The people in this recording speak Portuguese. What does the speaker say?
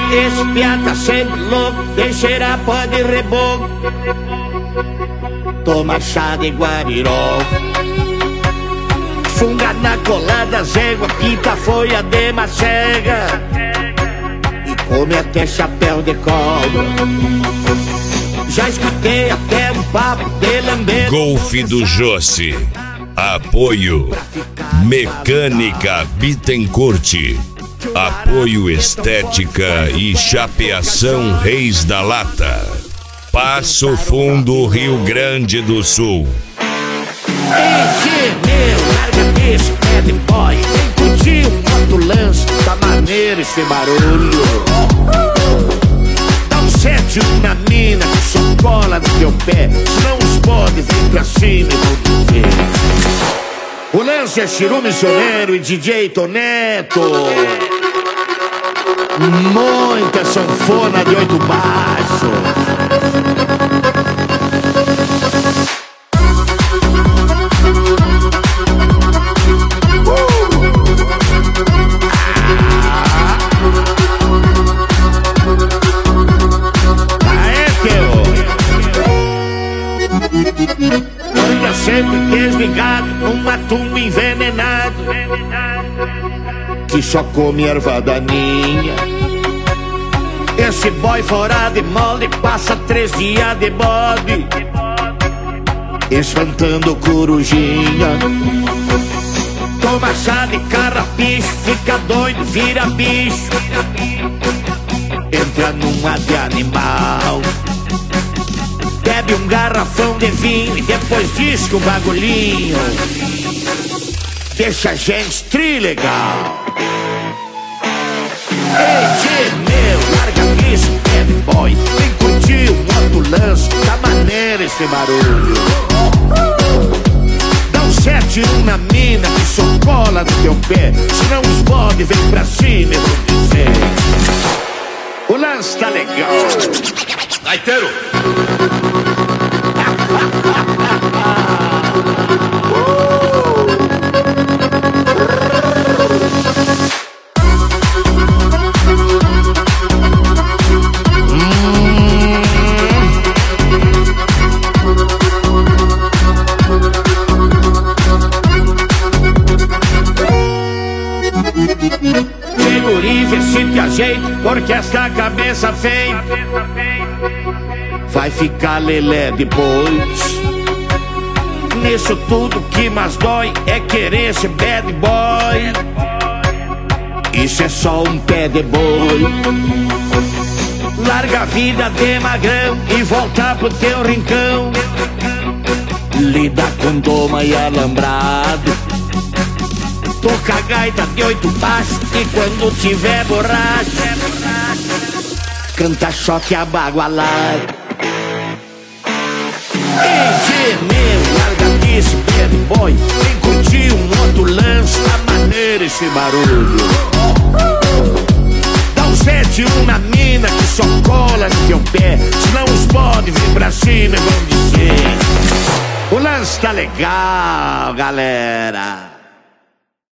Esse piá tá sempre louco, tem cheirar pó de reboco. Toma chá de guariró, funga na colada, zégua, pinta folha de macega e come até chapéu de cobra. Já escutei até um papo de lambeiro. Golf do Jossi. Apoio Mecânica Bittencourt. Apoio Estética e Chapeação Reis da Lata. Passo Fundo, Rio Grande do Sul. Ei, meu, larga esse bad boy. Vem curtir um outro lance, tá maneiro esse barulho. Dá um 7 na mina que só cola no teu pé, senão os podes vir pra cima e vão dizer. O lance é Chiru Missioneiro e DJ Toneto. Muita sanfona de 8 baixos. Anda sempre desligado, numa tumba envenenado que só come erva daninha. Esse boy fora de molde passa 3 dias de bode espantando corujinha. Toma chá de carrapicho, fica doido, vira bicho, entra numa de animal. Bebe um garrafão de vinho e depois diz que o bagulhinho deixa a gente trilegal. Ei, tchê, meu, larga isso, bad boy. Vem curtir um outro lance, tá maneiro esse barulho. Dá um 7 na mina que só cola no teu pé, senão os bode vem pra cima e vão dizer. O lance tá legal. Gaiteiro! Guri, vê se te ajeita, porque esta cabeça feia vai ficar lelé depois. Nisso tudo que mais dói é querer ser bad boy. Isso é só um pé de boi. Larga a vida de magrão e volta pro teu rincão. Lida com doma e alambrado. Toca a gaita de 8 baixos e quando tiver borracha canta choque a bagualada. Ei, meu, larga disso, bad boy. Vem curtir um outro lance, tá maneiro esse barulho. Dá um 7 na mina que só cola no teu pé, senão os bode vir pra cima e vão dizer. O lance tá legal, galera.